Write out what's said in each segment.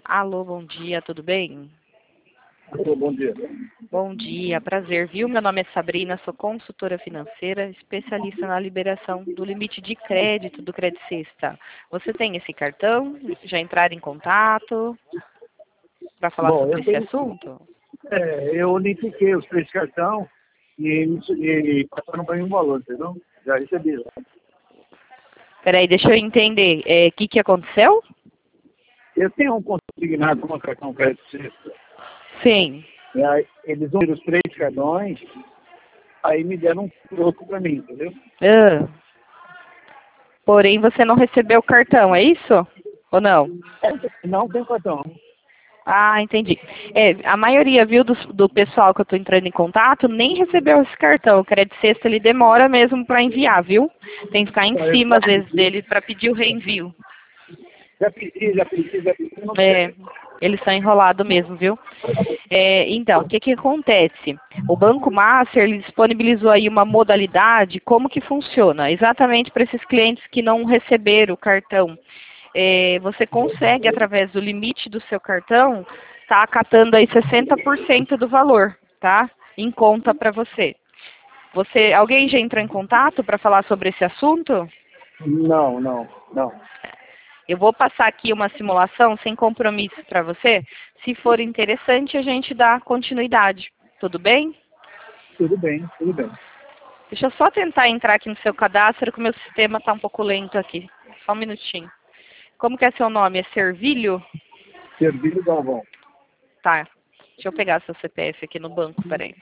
Alô, bom dia, tudo bem? Alô, bom dia. Bom dia, prazer, viu? Meu nome é Sabrina, sou consultora financeira, especialista na liberação do limite de crédito do Credit Sexta. Você tem esse cartão? Já entraram em contato para falar Bom, sobre esse assunto? eu unifiquei os três cartões e passaram para mim um valor, entendeu? Já recebi. Peraí, deixa eu entender. O que aconteceu? Eu tenho um consignado com um cartão crédito sexta. Sim. E aí, eles uniram os três cartões, aí me deram um troco para mim, entendeu? Ah. Porém, você não recebeu o cartão, é isso? Ou não? Não tem cartão. Ah, entendi. A maioria, viu, do pessoal que eu estou entrando em contato, nem recebeu esse cartão. O Credit Sexta, ele demora mesmo para enviar, viu? Tem que ficar em cima, às vezes, dele para pedir o reenvio. Já pedi, não É, tem. eles estão enrolados mesmo, viu? Então, o que acontece? O Banco Master, ele disponibilizou aí uma modalidade, como que funciona? Exatamente para esses clientes que não receberam o cartão. Você consegue, através do limite do seu cartão, tá acatando aí 60% do valor, tá? Em conta para você. Alguém já entrou em contato para falar sobre esse assunto? Não. Eu vou passar aqui uma simulação sem compromisso para você. Se for interessante, a gente dá continuidade. Tudo bem? Tudo bem. Deixa eu só tentar entrar aqui no seu cadastro, que o meu sistema está um pouco lento aqui. Só um minutinho. Como que é seu nome? É Servilho? Servilho Galvão. Tá. Deixa eu pegar seu CPF aqui no banco, peraí.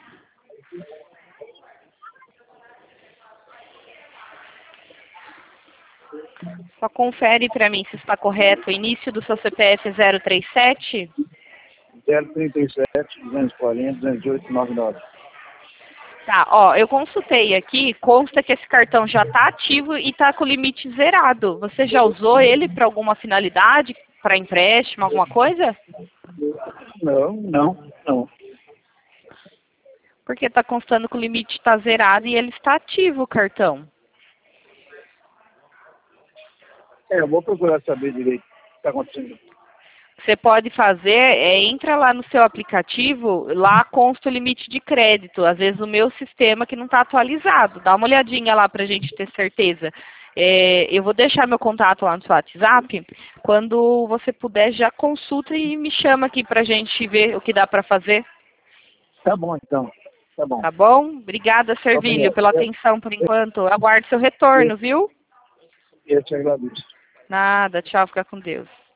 Só confere para mim se está correto. O início do seu CPF é 037? 037, 240, 208, 99. Tá, ó, eu consultei aqui, consta que esse cartão já está ativo e está com o limite zerado. Você já usou ele para alguma finalidade? Para empréstimo, alguma coisa? Não. Porque está constando que o limite está zerado e ele está ativo, o cartão. Eu vou procurar saber direito o que está acontecendo. Você pode fazer, entra lá no seu aplicativo, lá consta o limite de crédito. Às vezes o meu sistema que não está atualizado. Dá uma olhadinha lá para a gente ter certeza. Eu vou deixar meu contato lá no seu WhatsApp. Quando você puder, já consulta e me chama aqui para a gente ver o que dá para fazer. Tá bom, então. Tá bom. Tá bom? Obrigada, Servilho, pela atenção por enquanto. Aguardo seu retorno, viu? Eu te agradeço. Nada, tchau, fica com Deus.